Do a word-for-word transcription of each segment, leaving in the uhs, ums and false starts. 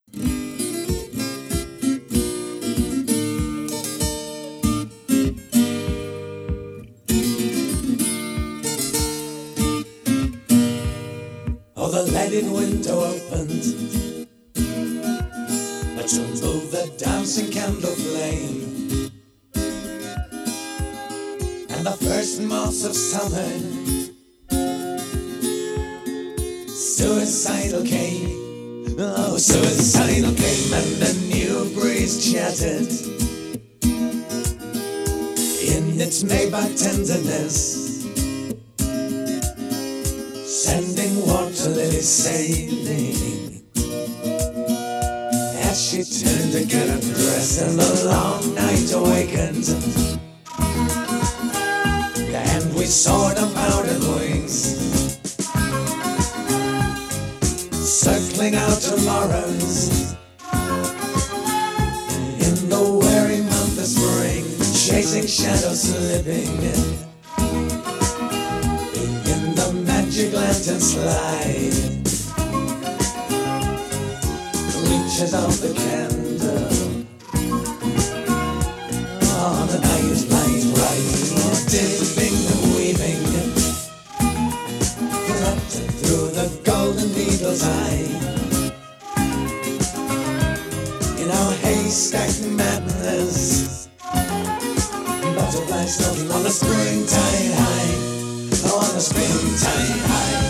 Oh, the lighted window opened, but to move the dancing candle flame, and the first moths of summer suicidal came. Oh, suicidal came, and a new breeze chattered in its Maybach tenderness, sending water lilies sailing as she turned to get her dress, and the long night awakened, and we saw the powdered wings circling out tomorrows in the weary month of spring, chasing shadows slipping in the magic lantern slide, reaches of the candle on the night light right, dipping and weaving, fluttered through the golden needle's eye, in our haystack madness, butterflies floating on the springtime high, on the springtime high.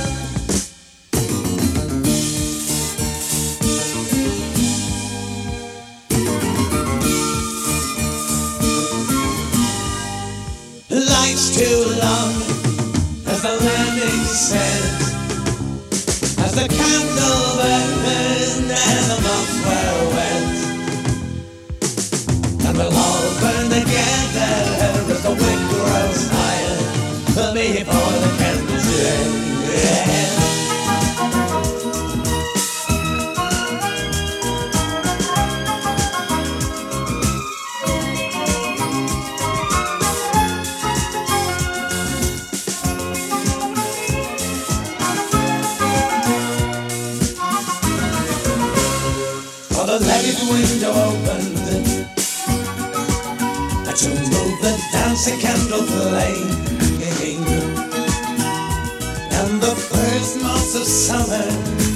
Life's too long, as the landing said, as the candle burned and the moths were wet, and we'll all burn together as the wind grows higher before the candles end. The lighted window opened to move the dancing candle flame, and the first months of summer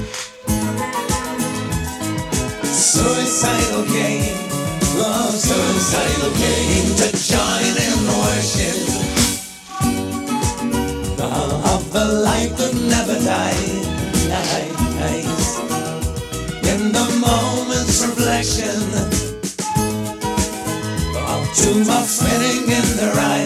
suicidal came, oh suicidal came to join in worship of the light that never dies. In the moment's reflection of two moths spinning in their eyes,